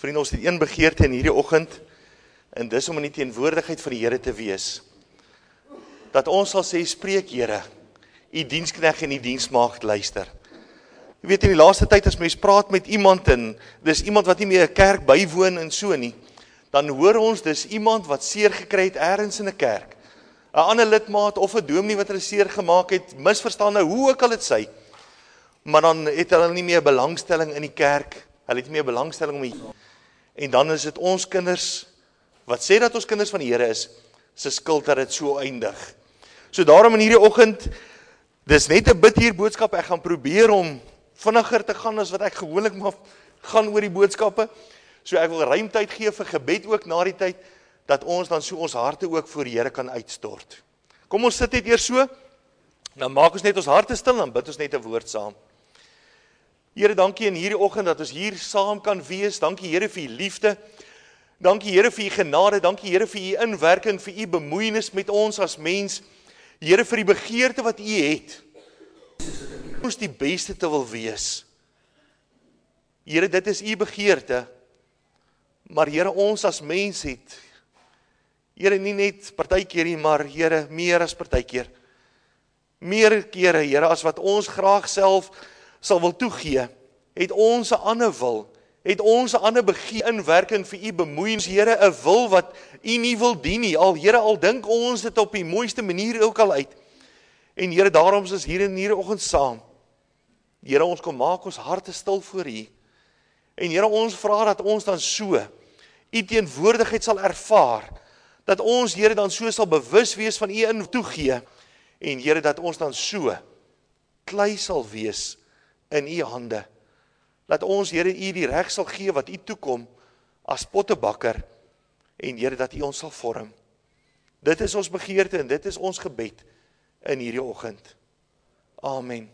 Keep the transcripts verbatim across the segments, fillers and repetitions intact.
Vriende, ons het een begeerte in hierdie oggend, en dis om in die teenwoordigheid van die Here te wees. Dat ons sal sê, spreek Here, u diensknegt en u diensmaagd luister. Jy weet, in die laaste tyd as mens praat met iemand, en dis iemand wat nie meer 'n kerk bywoon en so nie, dan hoor ons, dis iemand wat seer gekry het ergens in 'n kerk. 'n Ander lidmaat of 'n dominee wat hulle seer gemaak het, misverstaan nou, hoe ook al dit sy. Maar dan het hulle nie meer belangstelling in die kerk, hulle het nie meer belangstelling om die, en dan is dit ons kinders, wat sê dat ons kinders van die Here is, se skuld dat dit so eindig. So daarom in hierdie oggend, dis net 'n bid hier boodskap, ek gaan probeer om vinniger te gaan as wat ek gewoonlik maar gaan oor die boodskappe. So ek wil ruimtyd gee vir gebed ook na die tyd, dat ons dan so ons harte ook voor die Here kan uitstort. Kom ons sit net eers so, dan maak ons net ons harte stil, dan bid ons net 'n woord saam. Here, dankie in hierdie oggend dat ons hier saam kan wees. Dankie Here vir u liefde. Dankie Here vir u genade. Dankie Here vir u inwerking, vir u bemoeienis met ons as mens. Here vir die begeerte wat u het. Ons die beste te wil wees. Here, dit is u begeerte. Maar Here, ons as mens het, Here, nie net partykeer nie, maar Here, meer as partykeer. Meer kere, Here, as wat ons graag self sal wil toegee, het ons 'n ander wil, het ons 'n ander begeerte inwerking vir u bemoeienis, Here, 'n wil wat u nie wil dien nie. Al Here, al dink ons dit op die mooiste manier ook al uit. En Here, daarom is ons hier in hierdie oggend saam. Here, ons kom maak ons harte stil voor u. En Here, ons vra dat ons dan so u teenwoordigheid sal ervaar, dat ons, Here, dan so sal bewus wees van u in toegee, en Here, dat ons dan so klei sal wees in u hande. Laat ons, Here, u die reg sal gee wat u toekom as pottebakker, en Here, dat u ons sal vorm. Dit is ons begeerte en dit is ons gebed in hierdie oggend. Amen.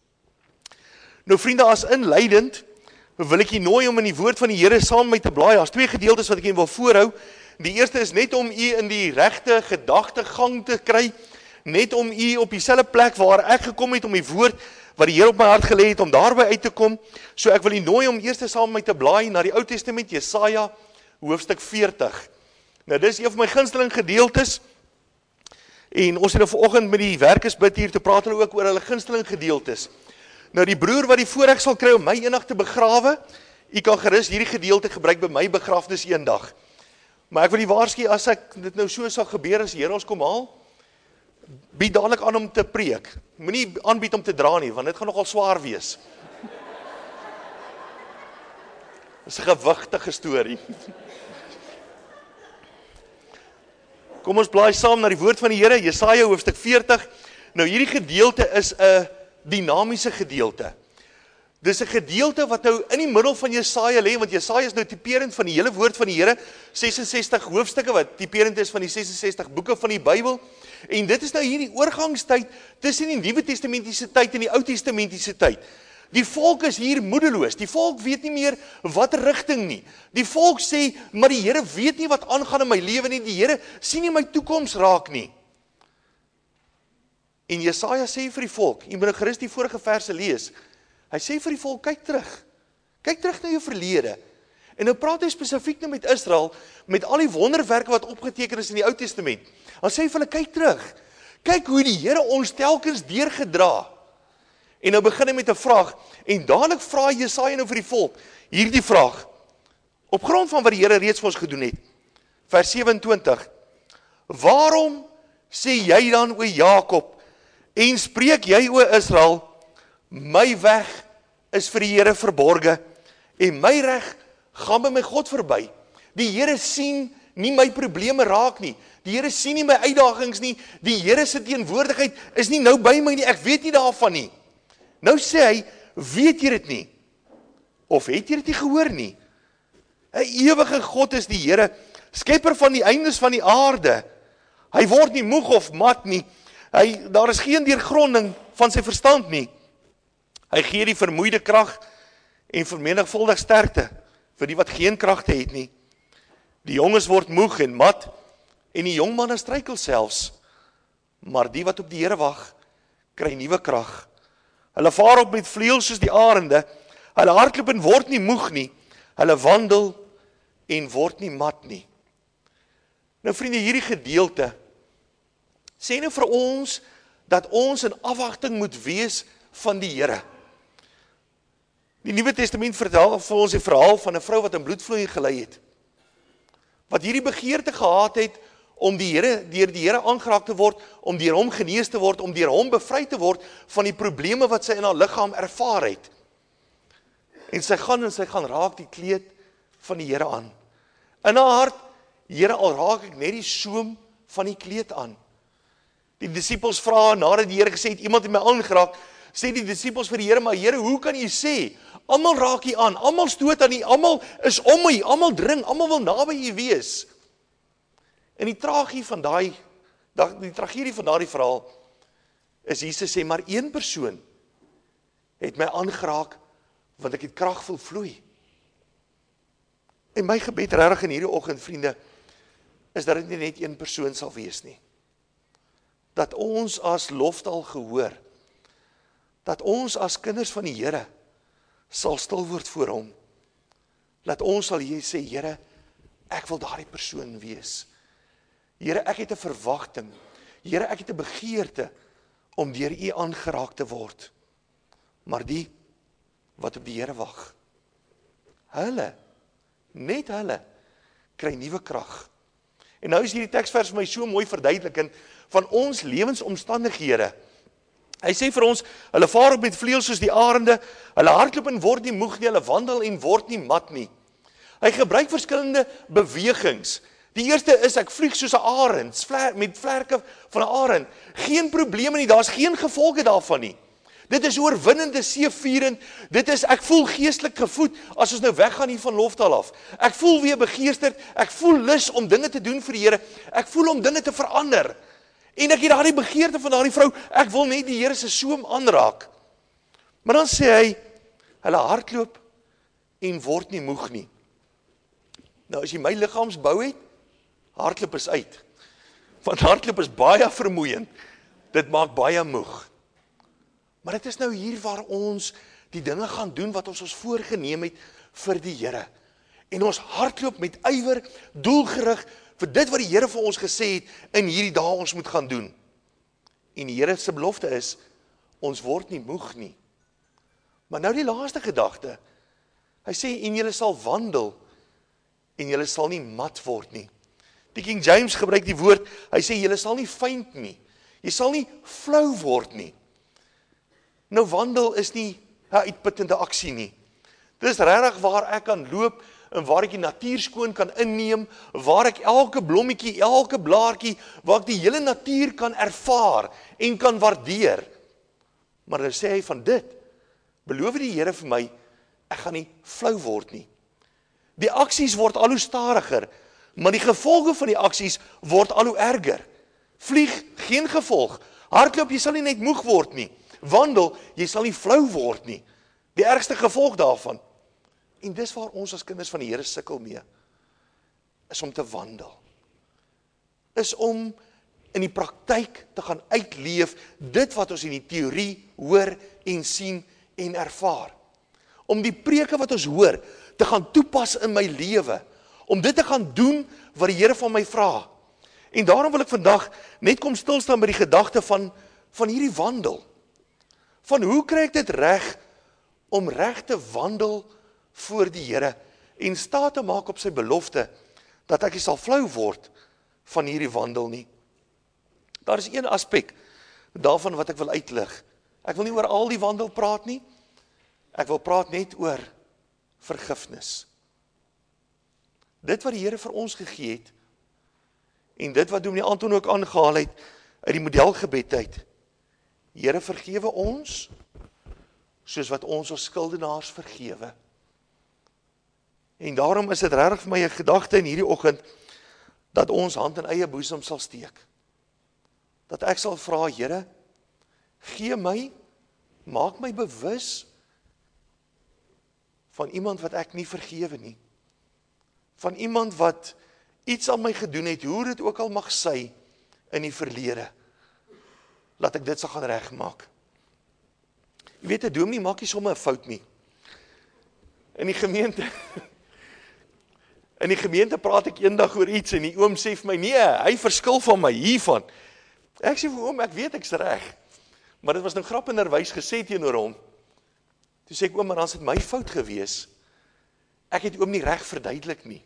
Nou vriende, as inleidend, wil ek u nooi om in die woord van die Here saam met te blaai. Daar's twee gedeeltes wat ek u wil voorhou. Die eerste is net om u in die regte gedagtegang te kry, net om u op dieselfde plek waar ek gekom het om die woord wat die Here op my hart gelê het om daarby uit te kom. So ek wil u nooi om eers saam met te blaai na die Ou Testament, Jesaja hoofstuk veertig. Nou dis een van my gunsteling gedeeltes. En ons het nou vanoggend met die werkersbid hier te praat hulle ook oor hulle gunsteling gedeeltes. Nou die broer wat die voorreg sal kry om my eendag te begrawe, u kan gerus hierdie gedeelte gebruik by my begrafnis eendag. Maar ek wil die waarsku, as ek dit nou so sal gebeur as die Here ons kom haal, bied dadelik aan om te preek. Moenie aanbied om te dra nie, want dit gaan nogal swaar wees. Dis 'n gewigtige storie. Kom ons blaai saam na die woord van die Here, Jesaja hoofstuk veertig. Nou hierdie gedeelte is 'n dinamiese gedeelte. Dis 'n gedeelte wat nou in die middel van Jesaja lê, want Jesaja is nou typerend van die hele woord van die Here, ses en sestig hoofstukke wat typerend is van die ses en sestig boeke van die Bybel. En dit is nou hierdie oorgangstyd tussen die Nuwe Testamentiese tyd en die Ou Testamentiese tyd. Die volk is hier moedeloos. Die volk weet nie meer watter rigting nie. Die volk sê, maar die Here weet nie wat aangaan in my lewe nie. Die Here sien nie my toekoms raak nie. En Jesaja sê vir die volk, jy moet gerus die vorige verse lees. Hy sê vir die volk, kyk terug. Kyk terug na jou verlede. En nou praat hy spesifiek nou met Israel, met al die wonderwerke wat opgeteken is in die Ou Testament. Dan sê hy vir hulle, kyk terug. Kyk hoe die Here ons telkens deurgedra. En nou begin hy met 'n vraag, en dadelik vra Jesaja nou vir die volk, hierdie vraag, op grond van wat die Here reeds vir ons gedoen het. Vers sewe-en-twintig, waarom sê jy dan, o Jakob, en spreek jy, o Israel, my weg is vir die Here verborge, en my reg gaan by my God verby. Die Here sien nie my probleme raak nie. Die Here sien nie my uitdagings nie. Die Here se teenwoordigheid is nie nou by my nie. Ek weet nie daarvan nie. Nou sê hy, weet jy dit nie? Of het jy dit nie gehoor nie? 'n Ewige God is die Here, skepper van die eindes van die aarde. Hy word nie moeg of mat nie. Hy, daar is geen deurgronding van sy verstand nie. Hy gee die vermoeide krag en vermenigvuldig sterkte vir die wat geen kragte het nie. Die jonges word moeg en mat en die jongmanne struikel selfs. Maar die wat op die Here wag, kry nuwe krag. Hulle vaar op met vleuels soos die arende. Hulle hardloop en word nie moeg nie. Hulle wandel en word nie mat nie. Nou vriende, hierdie gedeelte sê nou vir ons dat ons in afwagting moet wees van die Here. Die Nuwe Testament vertel vir ons die verhaal van 'n vrou wat 'n bloedvloeiing gelei het. Wat hierdie begeerte gehad het om die Here, deur die Here aangeraak te word, om deur hom genees te word, om deur hom bevry te word van die probleme wat sy in haar liggaam ervaar het. En sy gaan en sy gaan raak die kleed van die Here aan. In haar hart, Here, al raak ek net die soem van die kleed aan. Die disippels vra, nadat die Here gesê het, iemand het my aangeraak, sê die disippels vir die Here, maar Here, hoe kan U sê? Almal raak U aan, almal stoot aan U, almal is om U, almal dring, almal wil naby U wees. En die tragie van daai, die tragedie van daardie verhaal, is Jesus sê, maar een persoon het my aangeraak, want ek het krag voel vloei. En my gebed regtig in hierdie oggend, vriende, is dat dit nie net een persoon sal wees nie. Dat ons as loftaal gehoor, dat ons as kinders van die Here sal stil word voor hom. Dat ons sal hier sê, Here, ek wil daardie persoon wees. Here, ek het 'n verwagting. Here, ek het 'n begeerte om deur U aangeraak te word. Maar die wat op die Here wag, hulle, net hulle, kry nuwe krag. En nou is hierdie teksvers vir my so mooi verduidelikend van ons lewensomstandighede. Hy sê vir ons, hulle vaar op met vleuels soos die arende, hulle hardloop en word nie moeg nie, hulle wandel en word nie mat nie. Hy gebruik verskillende bewegings. Die eerste is, ek vlieg soos 'n arend, met vlerke van 'n arend. Geen probleme nie, daar's geen gevolge daarvan nie. Dit is oorwinnende, seevierend, dit is, ek voel geestelik gevoed, as ons nou weggaan hier van Loftaal af. Ek voel weer begeesterd, ek voel lus om dinge te doen vir die Here, ek voel om dinge te verander. En ek het daardie begeerte van daardie vrou, ek wil net die Here se soem aanraak. Maar dan sê hy, hulle hardloop en word nie moeg nie. Nou as jy my liggaamsbou het, hardloop is uit. Want hardloop is baie vermoeiend. Dit maak baie moeg. Maar dit is nou hier waar ons die dinge gaan doen wat ons ons voorgeneem het vir die Here. En ons hardloop met ywer, doelgerig, vir dit wat die Here vir ons gesê het, in hierdie dae ons moet gaan doen. En die Here se belofte is, ons word nie moeg nie. Maar nou die laaste gedagte, hy sê, en julle sal wandel, en julle sal nie mat word nie. Die King James gebruik die woord, hy sê, julle sal nie faint nie, jy sal nie flou word nie. Nou wandel is nie 'n uitputtende aksie nie. Dit is regtig waar ek kan loop, en waar ek die natuur skoon kan inneem, waar ek elke blommetjie, elke blaartjie, waar ek die hele natuur kan ervaar, en kan waardeer. Maar nou sê hy van dit, beloof die Here vir my, ek gaan nie flou word nie. Die aksies word al hoe stadiger, maar die gevolge van die aksies word al hoe erger. Vlieg, geen gevolg. Hardloop, jy sal nie net moeg word nie. Wandel, jy sal nie flou word nie. Die ergste gevolg daarvan. En dis waar ons as kinders van die Here sukkel mee. Is om te wandel. Is om in die praktyk te gaan uitleef dit wat ons in die teorie hoor en sien en ervaar. Om die preke wat ons hoor te gaan toepas in my lewe. Om dit te gaan doen wat die Here van my vra. En daarom wil ek vandag net kom stilstaan by die gedagte van, van hierdie wandel. Van hoe kry ek dit reg om reg te wandel voor die Here en staat te maak op sy belofte dat ek nie sal flou word van hierdie wandel nie. Daar is een aspek daarvan wat ek wil uitlig. Ek wil nie oor al die wandel praat nie. Ek wil praat net oor vergifnis. Dit wat die Here vir ons gegee het en dit wat Dominee Anton ook aangehaal het uit die modelgebed uit. Here, vergewe ons soos wat ons ons skuldenaars vergewe. En daarom is dit regtig vir my 'n gedagte in hierdie oggend dat ons hand in eie boesem sal steek. Dat ek sal vra, Here, gee my, maak my bewus van iemand wat ek nie vergewe nie. Van iemand wat iets aan my gedoen het, hoe dit ook al mag sy in die verlede. Laat ek dit sal gaan regmaak. Jy weet, 'n dominee maak nie sommer 'n fout nie. In die gemeente In die gemeente praat ek eendag oor iets en die oom sê vir my, nee, hy verskil van my hiervan. Ek sê vir oom, ek weet ek's reg. Maar dit was nou grappenderwys gesê teenoor hom. Toe sê ek, oom, maar dan is dit my fout gewees. Ek het oom nie reg verduidelik nie.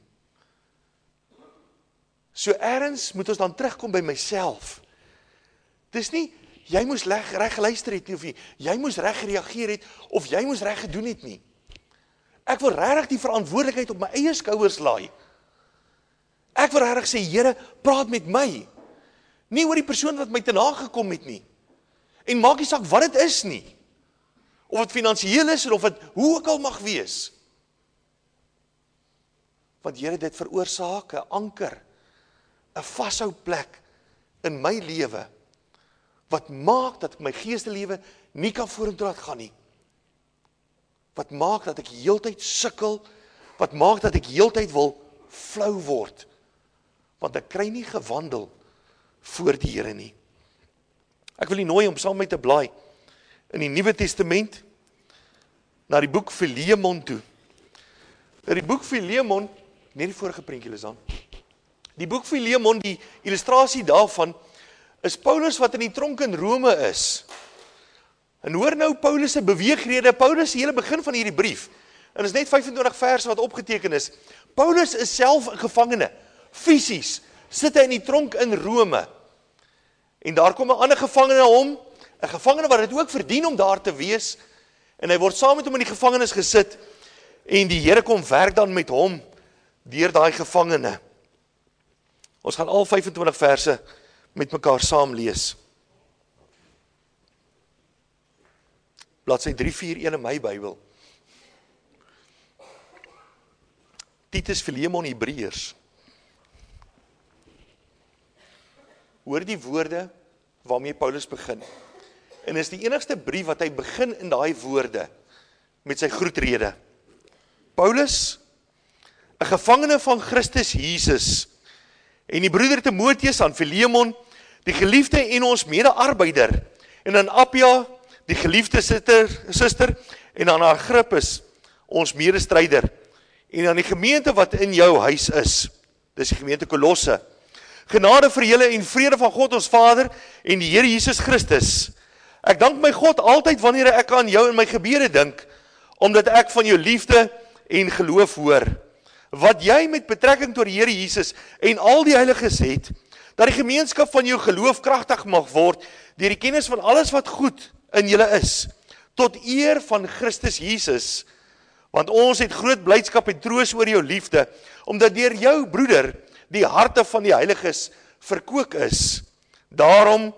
So ergens moet ons dan terugkom by myself. Dis nie, jy moes reg geluister het nie, of jy, jy moes reg gereageer het, of jy moes reg gedoen het nie. Ek wil regtig die verantwoordelikheid op my eie skouers laai. Ek wil regtig sê, Here, praat met my. Nie oor die persoon wat my te nagekom het nie. En maak nie saak wat dit is nie. Of het finansiëel is, of het hoe ook al mag wees. Want Here, dit veroorsaak 'n anker, 'n vashou plek in my lewe, wat maak dat ek my geestelewe nie kan vorentoe laat gaan nie. Wat maak dat ek heeltyd sukkel, wat maak dat ek heeltyd wil flou word, want ek kry nie gewandel voor die Here nie. Ek wil u nooi om saam met te blaai in die Nuwe Testament na die boek Filemon toe. In die boek Filemon, net die vorige prentjie is aan. Die boek Filemon, die illustrasie daarvan, is Paulus wat in die tronk in Rome is. En hoor nou Paulus se beweegrede, Paulus se hele begin van hierdie brief. En is net vyfentwintig verse wat opgeteken is. Paulus is self 'n gevangene, fisies, sit hy in die tronk in Rome. En daar kom 'n ander gevangene na hom, 'n gevangene wat dit ook verdien om daar te wees, en hy word saam met hom in die gevangenis gesit, en die Here kom werk dan met hom, deur daai gevangene. Ons gaan al vyfentwintig verse met mekaar saam lees. Bladsy drie vier een in my Bybel. Titus, Filemon, Hebreërs. Hoor die woorde waarmee Paulus begin. En is die enigste brief wat hy begin in daai woorde met sy groetrede. Paulus, 'n gevangene van Christus Jesus, en die broeder Timoteus aan Filemon, die geliefde en ons mede-arbeider, en aan Appia, die geliefde sister, sister, en aan Agrippus, ons medestryder, en aan die gemeente wat in jou huis is, dis die gemeente Kolosse. Genade vir julle en vrede van God ons Vader en die Here Jesus Christus. Ek dank my God altyd wanneer ek aan jou in my gebede dink, omdat ek van jou liefde en geloof hoor. Wat jy met betrekking tot die Here Jesus en al die heiliges het, dat die gemeenskap van jou geloof kragtig mag word, deur die kennis van alles wat goed in julle is, tot eer van Christus Jesus. Want ons het groot blydskap en troos oor jou liefde, omdat deur jou broeder die harte van die heiliges verkook is. Daarom,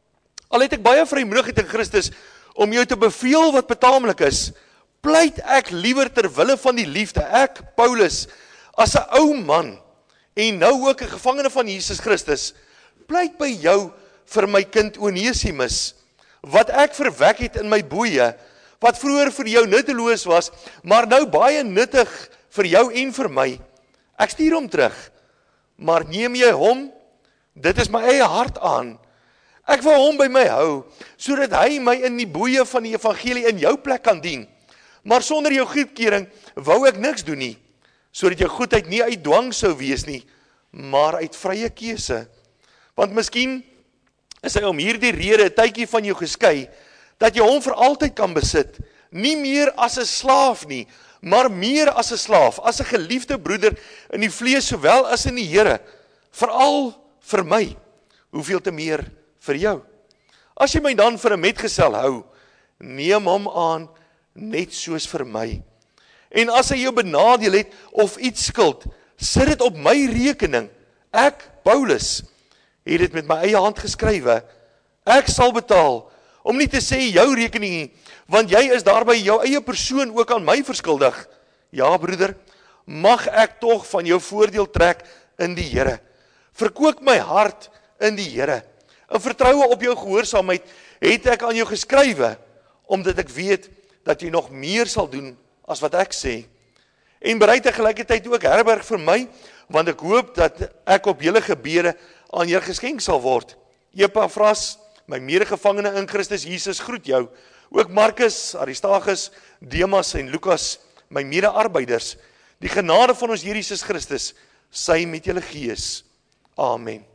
al het ek baie vrymoedigheid in Christus, om jou te beveel wat betaamlik is, pleit ek liewer ter wille van die liefde, ek, Paulus, as 'n ou man, en nou ook 'n gevangene van Jesus Christus, pleit by jou vir my kind Onesimus, wat ek verwek het in my boeye, wat vroeër vir jou nutteloos was, maar nou baie nuttig vir jou en vir my. Ek stuur hom terug, maar neem jy hom, dit is my eie hart aan. Ek wil hom by my hou, sodat hy my in die boeye van die evangelie in jou plek kan dien. Maar sonder jou goedkeuring wou ek niks doen nie, sodat jou goedheid nie uit dwang sou wees nie, maar uit vrye keuse. Want miskien is hy om hierdie rede 'n tydjie van jou geskei, dat jy hom vir altyd kan besit, nie meer as 'n slaaf nie, maar meer as 'n slaaf, as 'n geliefde broeder in die vlees, sowel as in die Here, veral vir my, hoeveel te meer vir jou. As jy my dan vir 'n metgesel hou, neem hom aan, net soos vir my. En as hy jou benadeel het, of iets skuld, sit dit op my rekening. Ek, Paulus, het dit met my eie hand geskrywe. Ek sal betaal, om nie te sê jou rekening nie, want jy is daarby jou eie persoon ook aan my verskuldig. Ja, broeder, mag ek tog van jou voordeel trek in die Here. Verkoop my hart in die Here. In vertroue op jou gehoorsaamheid het ek aan jou geskrywe, omdat ek weet dat jy nog meer sal doen as wat ek sê. En bereid tegelijkertyd ook herberg vir my, want ek hoop dat ek op julle gebede aan jou geskenk sal word. Epafras, my medegevangene in Christus Jesus, groet jou. Ook Markus, Aristarchus, Demas en Lukas, my mede-arbeiders. Die genade van ons Here Jesus Christus, sy met julle gees. Amen.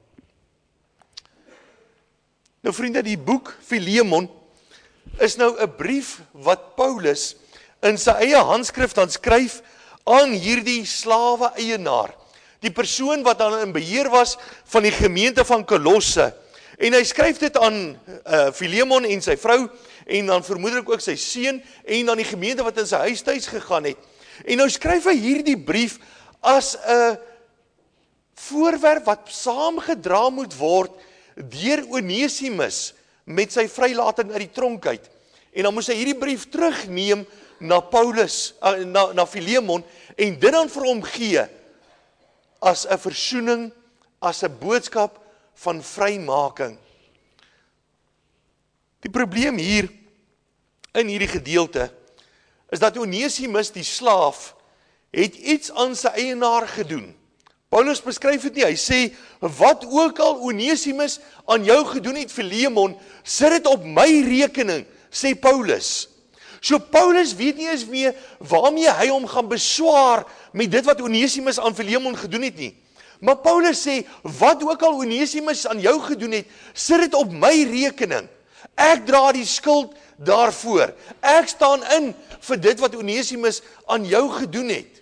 Nou vriende, die boek Filemon is nou 'n brief wat Paulus in sy eie handskrif dan skryf aan hierdie slawe eienaar, die persoon wat dan in beheer was van die gemeente van Kolosse. En hy skryf dit aan uh, Filemon en sy vrou, en dan vermoedelik ook sy seun, en dan die gemeente wat in sy huis tuis gegaan het. En nou skryf hy hierdie brief as 'n voorwerp wat saamgedra moet word deur Onesimus met sy vrylating uit die tronk uit. En dan moes hy hierdie brief terugneem na Paulus, uh, na, na Filemon, en dit dan vir hom gee as 'n versoening, as 'n boodskap van vrymaking. Die probleem hier in hierdie gedeelte is dat Onesimus, die slaaf, het iets aan sy eienaar gedoen. Paulus beskryf dit nie, hy sê, wat ook al Onesimus aan jou gedoen het, Filemon, sit dit op my rekening, sê Paulus. So Paulus weet nie eens meer waarmee hy hom gaan beswaar met dit wat Onesimus aan Filemon gedoen het nie. Maar Paulus sê, wat ook al Onesimus aan jou gedoen het, sit dit op my rekening. Ek dra die skuld daarvoor. Ek staan in vir dit wat Onesimus aan jou gedoen het.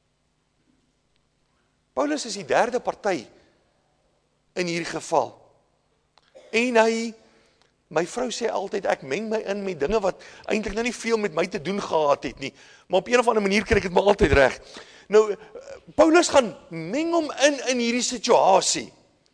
Paulus is die derde party in hierdie geval. En hy, my vrou sê altyd, ek meng my in met dinge wat eintlik nou nie veel met my te doen gehad het nie, maar op een of ander manier kry ek dit maar altyd reg. Nou, Paulus gaan meng hom in in hierdie situasie.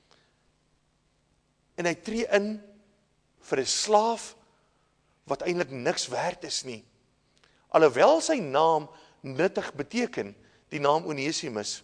En hy tree in vir 'n slaaf wat eintlik niks werd is nie. Alhoewel sy naam nuttig beteken, die naam Onesimus.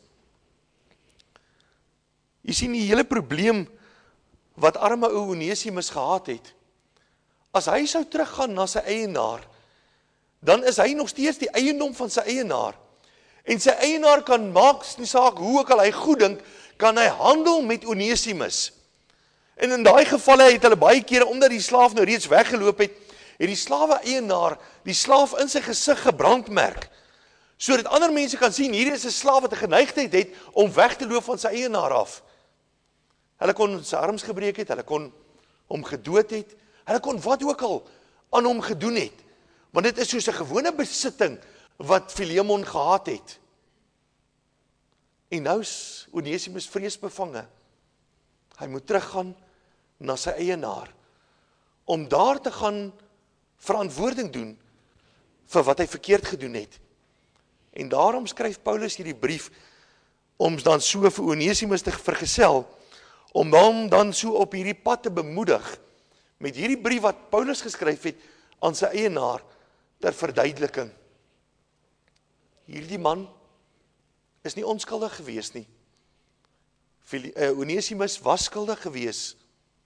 Jy sien die hele probleem wat arme ou Onesimus gehad het. As hy sou teruggaan na sy eienaar, dan is hy nog steeds die eiendom van sy eienaar. En sy eienaar kan maak, nie saak hoe ook al hy goed dink, kan hy handel met Onesimus. En in daai gevalle het hulle baie kere, omdat die slaaf nou reeds weggeloop het, het die slawe eienaar die slaaf in sy gesig gebrandmerk, sodat ander mense kan sien, hier is 'n slaaf wat 'n geneigtheid het om weg te loop van sy eienaar af. Hulle kon sy arms gebreek het, hulle kon hom gedood het, hulle kon wat ook al aan hom gedoen het, want dit is soos 'n gewone besitting wat Filemon gehad het. En nou is Onesimus vreesbevange. Hy moet teruggaan na sy eienaar, om daar te gaan verantwoording doen vir wat hy verkeerd gedoen het. En daarom skryf Paulus hierdie brief, om dan so vir Onesimus te vergesel, om hom dan so op hierdie pad te bemoedig, met hierdie brief wat Paulus geskryf het aan sy eienaar, ter verduideliking. Hierdie man is nie onskuldig gewees nie. Onesimus was skuldig gewees,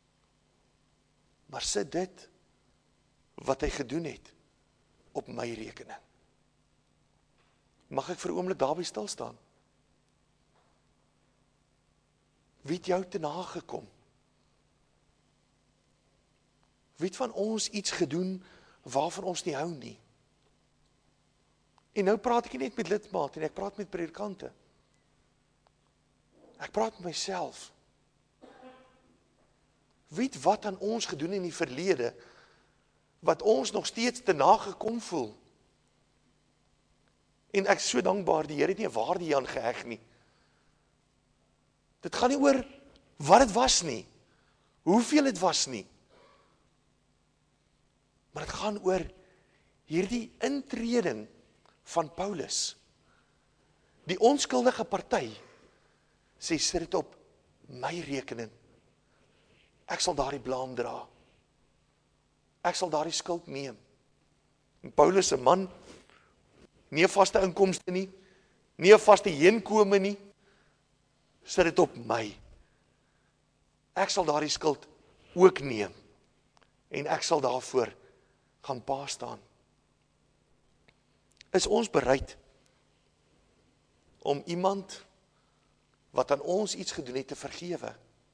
maar sit dit wat hy gedoen het op my rekening. Mag ek vir 'n oomblik daarby stil staan? Wie het jou te nagekom? Wie het van ons iets gedoen waarvan ons nie hou nie? En nou praat ek nie net met lidmate en ek praat met predikante. Ek praat met myself. Wie het wat aan ons gedoen in die verlede, wat ons nog steeds te nagekom voel? En ek is so dankbaar, die Here het nie 'n waarde hieraan geheg nie. Dit gaan nie oor wat dit was nie, hoeveel dit was nie, maar dit gaan oor hierdie intreding van Paulus. Die onskuldige party sê, sit dit op my rekening. Ek sal daardie blaam dra. Ek sal daardie skuld neem. En Paulus, 'n man, nie 'n vaste inkomste nie, nie 'n vaste heenkome nie, sit dit op my. Ek sal daardie skuld ook neem, en ek sal daarvoor gaan pa staan. Is ons bereid om iemand wat aan ons iets gedoen het te vergewe?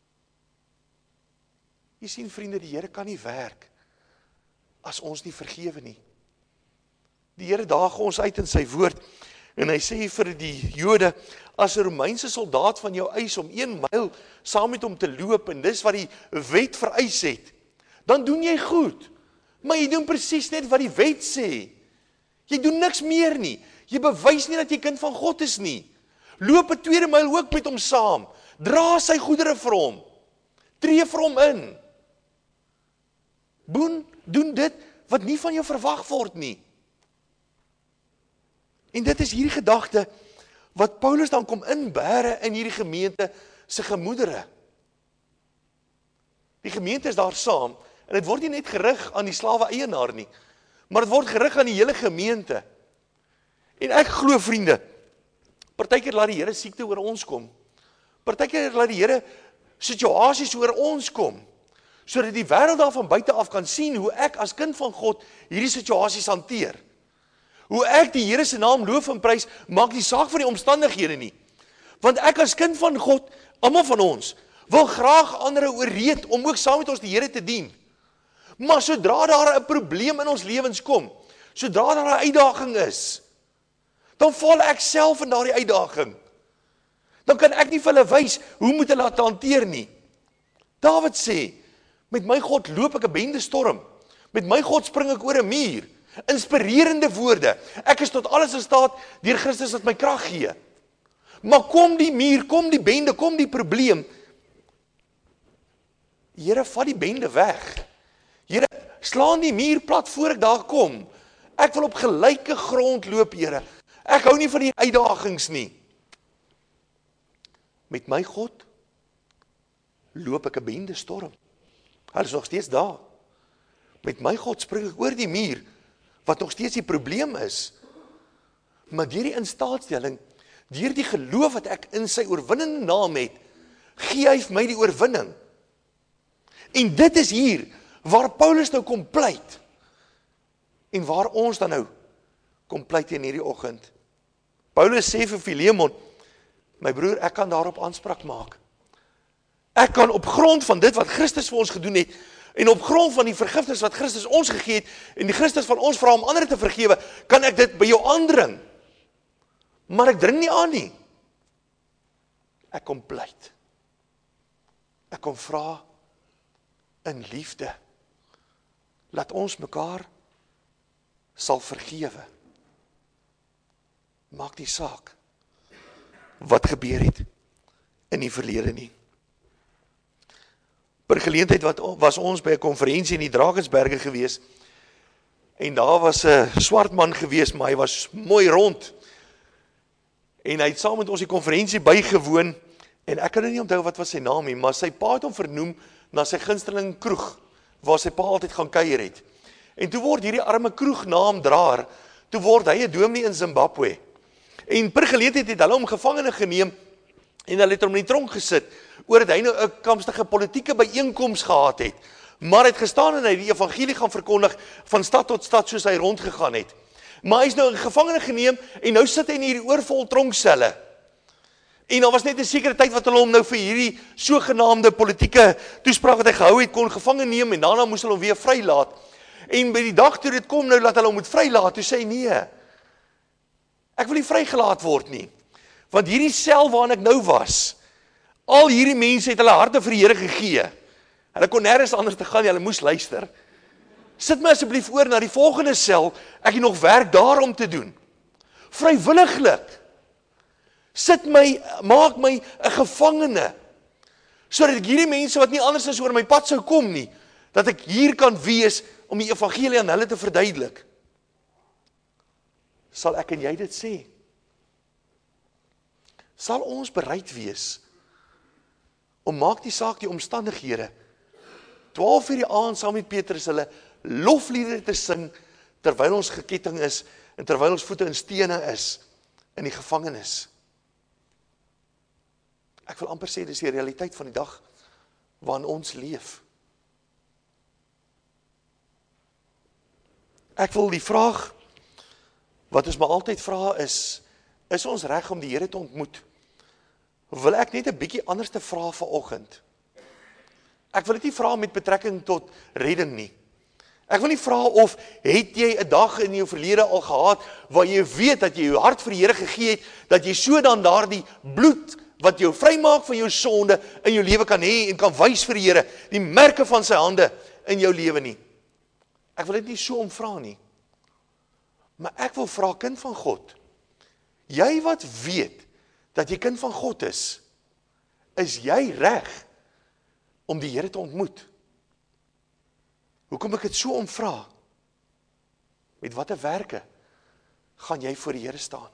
Jy sien vriende, die Here kan nie werk as ons nie vergewe nie. Die Here daag ons uit in sy woord. En hy sê vir die Jode, as 'n Romeinse soldaat van jou eis om een myl saam met hom te loop, en dis wat die wet vereis het, dan doen jy goed. Maar jy doen presies net wat die wet sê. Jy doen niks meer nie. Jy bewys nie dat jy kind van God is nie. Loop 'n tweede myl ook met hom saam. Dra sy goedere vir hom. Tree vir hom in. Doen, doen dit wat nie van jou verwag word nie. En dit is hierdie gedagte wat Paulus dan kom inbære in hierdie gemeente se gemoedere. Die gemeente is daar saam, en dit word nie net gerig aan die slawe eienaar nie, maar dit word gerig aan die hele gemeente. En ek glo, vriende, partykeer laat die Here siekte oor ons kom. Partykeer laat die Here situasies oor ons kom, sodat die wêreld daar van buite af kan sien hoe ek as kind van God hierdie situasies hanteer. Hoe ek die Here se naam loof en prys, maak nie saak van die omstandighede nie. Want ek as kind van God, almal van ons, wil graag ander ooreed om ook saam met ons die Here te dien. Maar sodra daar 'n probleem in ons lewens kom, sodra daar 'n uitdaging is, dan val ek self in daardie uitdaging. Dan kan ek nie vir hulle wys hoe moet hulle dit hanteer nie. Dawid sê, met my God loop ek 'n bende storm. Met my God spring ek oor 'n muur. Inspirerende woorde. Ek is tot alles in staat deur Christus wat my krag gee. Maar kom die muur, kom die bende, kom die probleem. Here, vat die bende weg. Here, slaan die muur plat voor ek daar kom. Ek wil op gelyke grond loop, Here. Ek hou nie van die uitdagings nie. Met my God loop ek 'n bende storm. Hulle is nog steeds daar. Met my God spring ek oor die muur, wat nog steeds die probleem is. Maar deur die instaatstelling, deur die geloof wat ek in sy oorwinnende naam het, gee hy vir my die oorwinning. En dit is hier, waar Paulus nou kom pleit, en waar ons dan nou kom pleit in hierdie oggend. Paulus sê vir Filemon, my broer, ek kan daarop aanspraak maak. Ek kan op grond van dit wat Christus vir ons gedoen het, en op grond van die vergifnis wat Christus ons gegee het, en die Christus van ons vra om ander te vergewe, kan ek dit by jou aandring. Maar ek dring nie aan nie. Ek kom pleit. Ek kom vra in liefde. Laat ons mekaar sal vergewe. Maak die saak wat gebeur het in die verlede nie. Per geleentheid wat was ons by 'n konferensie in die Drakensberge gewees, en daar was 'n swart man gewees, maar hy was mooi rond, en hy het saam met ons die konferensie bygewoon, en ek kan nou nie onthou wat was sy naam nie, maar sy pa het hom vernoem na sy gunsteling kroeg, waar sy pa altyd gaan kuier het. En toe word hierdie arme kroegnaamdraer, toe word hy 'n dominee in Zimbabwe. En per geleentheid het hulle hom gevangene geneem, en hulle het hom in die tronk gesit, oor dat hy nou 'n kamstige politieke byeenkoms gehad het. Maar hy het gestaan en hy die evangelie gaan verkondig, van stad tot stad soos hy rondgegaan het. Maar hy is nou in gevangene geneem, en nou sit hy in hierdie oorvol tronkselle. En daar was net 'n sekere tyd wat hulle hom nou vir hierdie sogenaamde politieke toespraak wat hy gehou het, kon gevange neem, en daarna moes hulle hom weer vrylaat. En by die dag toe dit kom nou, dat hulle hom moet vrylaat, toe sê hy, nee, ek wil nie vrygelaat word nie. Want hierdie sel waarin ek nou was, al hierdie mense het hulle harte vir die Here gegee. Hulle kon nêrens anders te gaan nie, hulle moes luister. Sit my asseblief oor na die volgende sel, ek het nog werk daar om te doen. Vrywilliglik. Sit my, maak my 'n gevangene, sodat ek hierdie mense wat nie anders as oor my pad sou kom nie, dat ek hier kan wees om die evangelie aan hulle te verduidelik. Sal ek en jy dit sê? Sal ons bereid wees om, maak die saak die omstandighede, twaalf uur die aand saam met Petrus hulle lofliedere te sing, terwyl ons geketting is, en terwyl ons voete in stene is, in die gevangenis. Ek wil amper sê, dis die realiteit van die dag, waarin ons leef. Ek wil die vraag, wat ons maar altyd vra is, is ons reg om die Here te ontmoet? Wil ek net 'n bietjie anders te vra vanoggend? Ek wil dit nie vra met betrekking tot redding nie. Ek wil nie vra of het jy 'n dag in jou verlede al gehad waar jy weet dat jy jou hart vir die Here gegee het, dat jy so dan daardie bloed wat jou vrymaak van jou sonde in jou lewe kan hê en kan wys vir die Here, die merke van sy hande in jou lewe nie. Ek wil dit nie so omvra nie. Maar ek wil vra, kind van God, jy wat weet dat jy kind van God is, is jy reg om die Here te ontmoet? Hoekom ek dit so omvra? Met watter werke gaan jy voor die Here staan?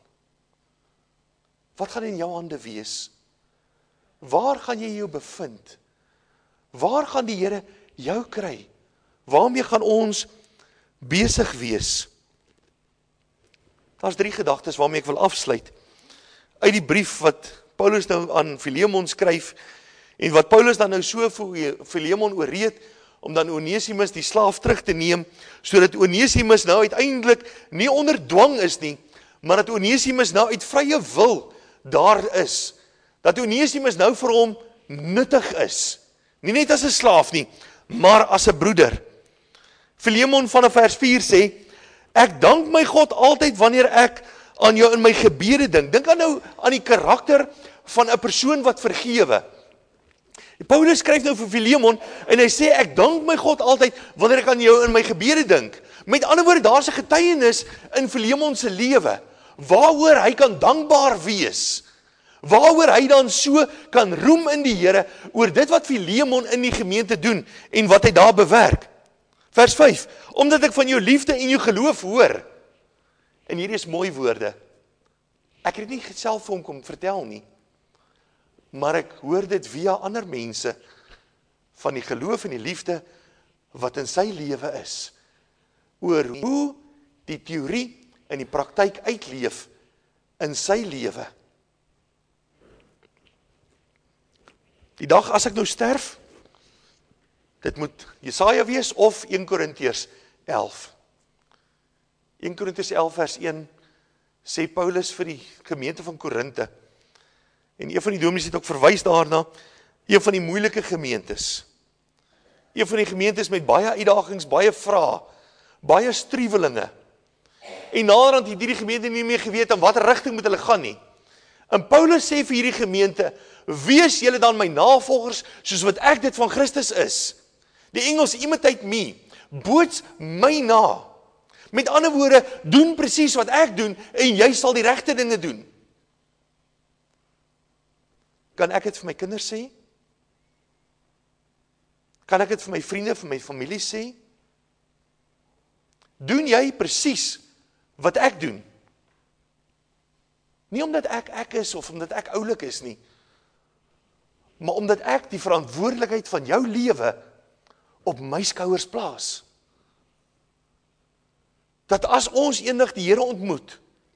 Wat gaan in jou hande wees? Waar gaan jy jou bevind? Waar gaan die Here jou kry? Waarmee gaan ons besig wees? Daar's drie gedagtes waarmee ek wil afsluit. Uit die brief wat Paulus nou aan Filemon skryf, en wat Paulus dan nou so vir Filemon oorreed, om dan Onesimus die slaaf terug te neem, sodat Onesimus nou uiteindelik nie onder dwang is nie, maar dat Onesimus nou uit vrye wil daar is. Dat Onesimus nou vir hom nuttig is. Nie net as 'n slaaf nie, maar as 'n broeder. Filemon vanaf vers vier sê, ek dank my God altyd wanneer ek aan jou in my gebede dink. Dink aan nou aan die karakter van 'n persoon wat vergewe. Paulus skryf nou vir Filemon en hy sê, ek dank my God altyd wanneer ek aan jou in my gebede dink. Met ander woorde, daar's 'n getuienis in Filemon se lewe, waaroor hy kan dankbaar wees, waaroor hy dan so kan roem in die Here, oor dit wat Filemon in die gemeente doen, en wat hy daar bewerk. Vers vyf, omdat ek van jou liefde en jou geloof hoor, en hier is mooi woorde, ek het nie self vir hom kom vertel nie, maar ek hoor dit via ander mense, van die geloof en die liefde, wat in sy lewe is, oor hoe die teorie en die praktyk uitleef, in sy lewe. Die dag as ek nou sterf, dit moet Jesaja wees, of een Korintiërs elf. een Korintiërs elf vers een, sê Paulus vir die gemeente van Korinte, en een van die dominees het ook verwys daarna, een van die moeilike gemeentes, een van die gemeentes met baie uitdagings, baie vrae, baie struwelinge, en naderhand het hierdie gemeente nie meer geweet in watter rigting moet hulle gaan nie. En Paulus sê vir hierdie gemeente, wees julle dan my navolgers, soos wat ek dit van Christus is. Die Engels, imitate me, boots my na. Met ander woorde, doen presies wat ek doen, en jy sal die regte dinge doen. Kan ek dit vir my kinders sê? Kan ek dit vir my vriende, vir my familie sê? Doen jy presies wat ek doen? Nie omdat ek ek is, of omdat ek oulik is nie, maar omdat ek die verantwoordelikheid van jou lewe op my skouers plaas. Dat as ons eendag die Here ontmoet,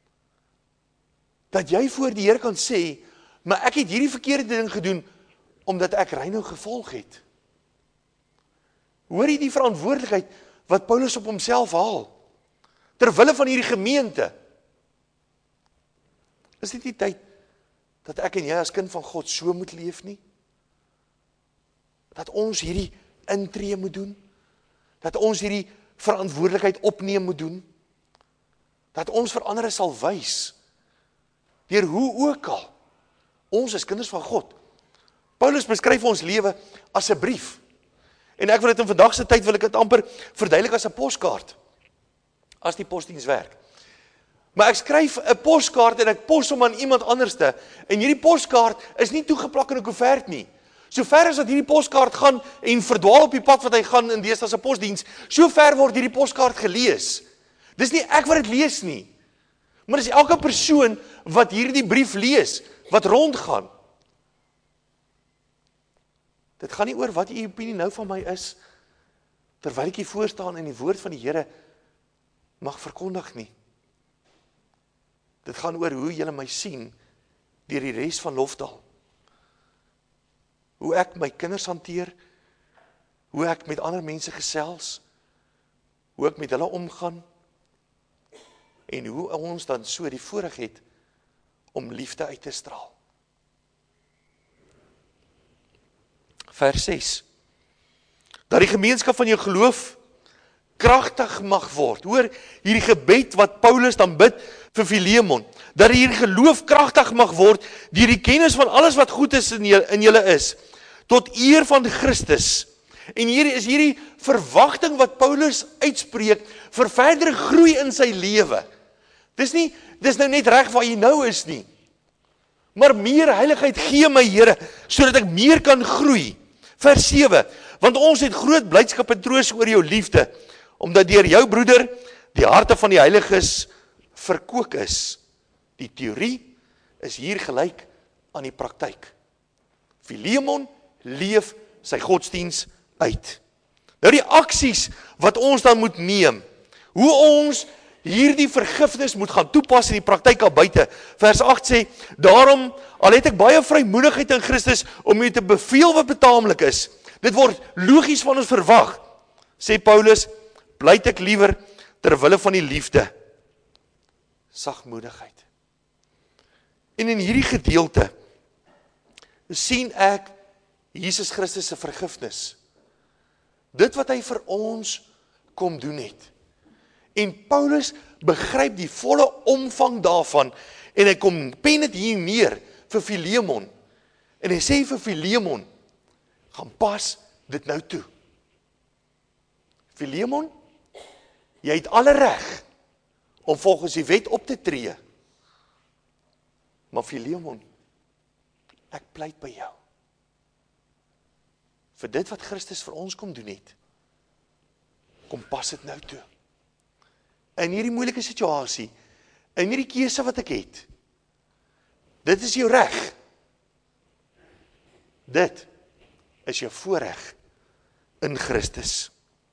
dat jy voor die Here kan sê, maar ek het hierdie verkeerde ding gedoen, omdat ek Reino gevolg het. Hoor jy die verantwoordelikheid, wat Paulus op homself haal, terwille van hierdie gemeente? Is dit die tyd, dat ek en jy as kind van God so moet leef nie? Dat ons hierdie intree moet doen, dat ons hierdie verantwoordelikheid opneem moet doen, dat ons vir ander sal wys, deur hoe ook al, ons is kinders van God. Paulus beskryf ons lewe as 'n brief, en ek wil dit in vandag se tyd, wil ek dit amper verduidelik as 'n poskaart, as die posdiens werk. Maar ek skryf 'n poskaart en ek pos hom aan iemand anderste, en hierdie poskaart is nie toegeplak in 'n koevert nie. So ver as dat hierdie poskaart gaan en verdwaal op die pad wat hy gaan in deesdae se posdiens, so ver word hierdie poskaart gelees. Dis nie ek wat dit lees nie, maar dis elke persoon wat hierdie brief lees, wat rondgaan. Dit gaan nie oor wat u opinie nou van my is, terwyl ek hier voor staan en die woord van die Here mag verkondig nie. Dit gaan oor hoe julle my sien, deur die res van Lofdal. Hoe ek my kinders hanteer, hoe ek met ander mense gesels, hoe ek met hulle omgaan, en hoe ons dan so die voorreg het, om liefde uit te straal. Vers ses. Dat die gemeenskap van jou geloof kragtig mag word. Hoor, hierdie gebed wat Paulus dan bid vir Filemon, dat hierdie geloof kragtig mag word, deur die kennis van alles wat goed is in julle, in julle is, tot eer van Christus. En hier is hierdie verwagting wat Paulus uitspreek, vir verdere groei in sy lewe. Dis nie, dis nou net reg waar jy nou is nie, maar meer heiligheid gee my Here, sodat ek meer kan groei. Vers sewe, want ons het groot blydskap en troos oor jou liefde, omdat deur jou broeder, die harte van die heiliges verkook is. Die teorie is hier gelyk aan die praktyk. Filemon leef sy godsdiens uit. Nou die aksies wat ons dan moet neem, hoe ons hierdie vergifnis moet gaan toepas in die praktyk al buite. Vers agt sê, daarom, al het ek baie vrymoedigheid in Christus, om u te beveel wat betaamlik is. Dit word logies van ons verwag, sê Paulus, pleit ek liewer terwille van die liefde. Sagmoedigheid. En in hierdie gedeelte sien ek Jesus Christus se vergifnis. Dit wat hy vir ons kom doen het. En Paulus begryp die volle omvang daarvan, en hy kom pen dit hier neer vir Filemon, en hy sê vir Filemon, gaan pas dit nou toe. Filemon, jy het alle reg om volgens die wet op te tree, maar Filemon, ek pleit by jou, vir dit wat Christus vir ons kom doen het, kom pas dit nou toe. In hierdie moeilike situasie, in hierdie keuse wat ek het, dit is jou reg. Dit is jou voorreg in Christus.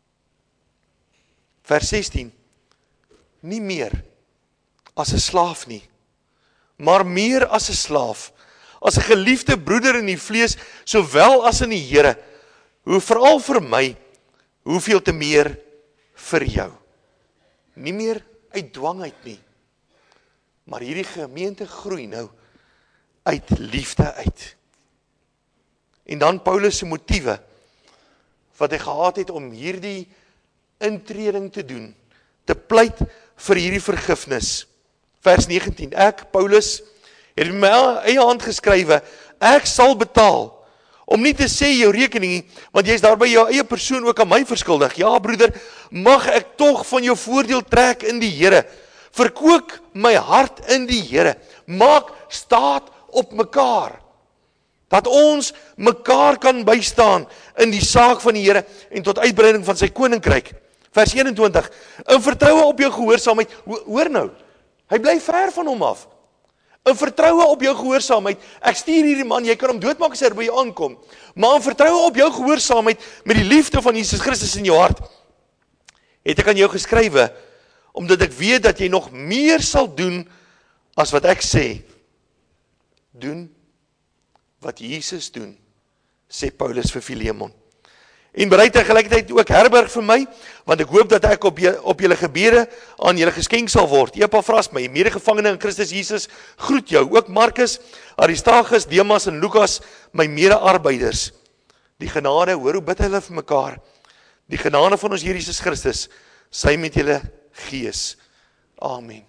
Vers sestien, nie meer as 'n slaaf nie, maar meer as 'n slaaf, as 'n geliefde broeder in die vlees, sowel as in die Here, hoe veral vir my, hoeveel te meer vir jou. Nie meer uit dwang uit nie, maar hierdie gemeente groei nou uit liefde uit. En dan Paulus se motiewe, wat hy gehad het om hierdie intreding te doen, te pleit vir hierdie vergifnis. Vers negentien, ek, Paulus, het met my eie hand geskrywe, ek sal betaal, om nie te sê jou rekening nie, want jy is daarby jou eie persoon ook aan my verskuldig. Ja, broeder, mag ek tog van jou voordeel trek in die Here. Verkoop my hart in die Here. Maak staat op mekaar, dat ons mekaar kan bystaan in die saak van die Here en tot uitbreiding van sy koninkryk. Vers eenentwintig, in vertroue op jou gehoorsaamheid, hoor nou, hy bly ver van hom af. In vertroue op jou gehoorsaamheid, ek stuur hierdie man, jy kan hom doodmaak as hy by jou aankom, maar in vertroue op jou gehoorsaamheid, met die liefde van Jesus Christus in jou hart, het ek aan jou geskrywe, omdat ek weet dat jy nog meer sal doen, as wat ek sê. Doen wat Jesus doen, sê Paulus vir Filemon. En bereid tegelijkertijd ook herberg vir my, want ek hoop dat ek op, jy, op julle gebede aan julle geskenk sal word. Epafras, my medegevangene in Christus Jesus, groet jou, ook Markus, Aristarchus, Demas en Lukas, my medearbeiders. Die genade, hoor hoe bid hulle vir mekaar, die genade van ons Here Jesus Christus, sy met julle gees. Amen.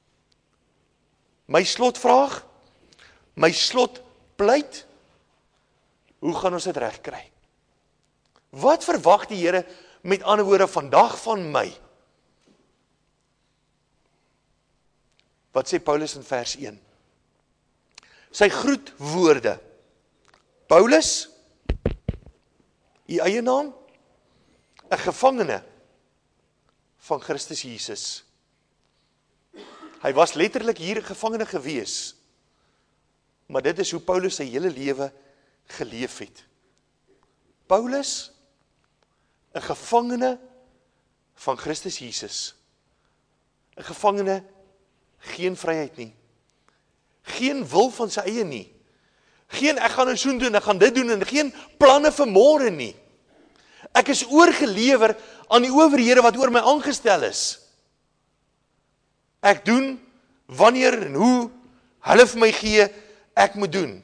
My slotvraag, my slotpleit, hoe gaan ons dit reg kry? Wat verwag die Here met ander woorde vandag van my? Wat sê Paulus in vers een? Sy groetwoorde. Paulus, u eie naam, 'n gevangene van Christus Jesus. Hy was letterlik hier 'n gevangene gewees, maar dit is hoe Paulus sy hele lewe geleef het. Paulus, 'n gevangene van Christus Jesus. 'n Gevangene, geen vryheid nie. Geen wil van sy eie nie. Geen ek gaan nou so doen, ek gaan dit doen en geen planne vir môre nie. Ek is oorgelewer aan die owerhede wat oor my aangestel is. Ek doen wanneer en hoe hulle vir my gee, ek moet doen.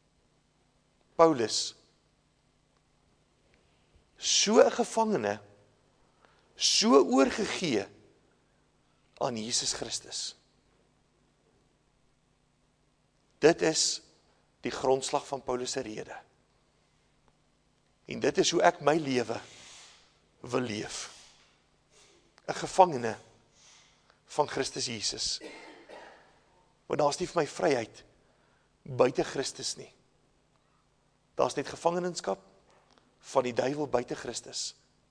Paulus, so 'n gevangene so oorgegee aan Jesus Christus. Dit is die grondslag van Paulus se rede. En dit is hoe ek my lewe wil leef. 'n Gevangene van Christus Jesus. Want daar is nie vir my vryheid buite Christus nie. Daar is net gevangenskap van die duiwel buite Christus.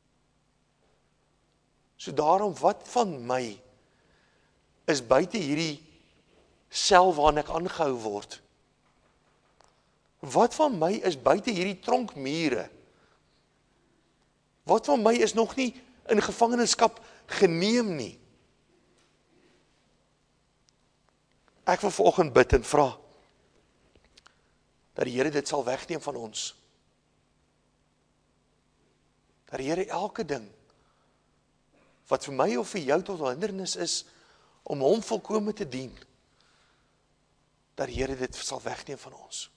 So daarom, wat van my is buite hierdie sel waarin ek aangehou word? Wat van my is buite hierdie tronkmure? Wat van my is nog nie in gevangenskap geneem nie? Ek wil vanoggend bid en vra dat die Here dit sal wegneem van ons. Dat die Here elke ding wat vir my of vir jou tot hindernis is om hom volkome te dien, dat die Here dit sal wegneem van ons.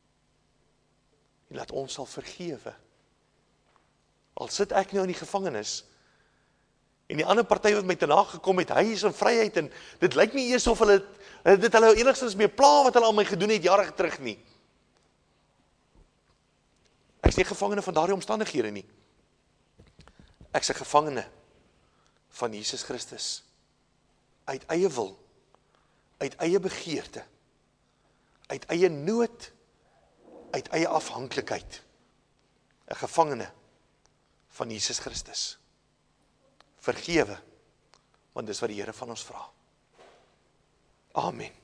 En laat ons sal vergewe. Al sit ek nou in die gevangenis, en die ander party wat my te na gekom het, hy is in vryheid, en dit lyk nie eers of hulle, dit hulle enigstens meer pla wat hulle aan my gedoen het, jare terug nie. Ek is nie gevangene van daardie omstandighede nie. Ek is 'n gevangene van Jesus Christus. Uit eie wil, uit eie begeerte, uit eie nood, uit eie afhanklikheid. 'n Gevangene van Jesus Christus. Vergewe, want dis wat die Here van ons vra. Amen.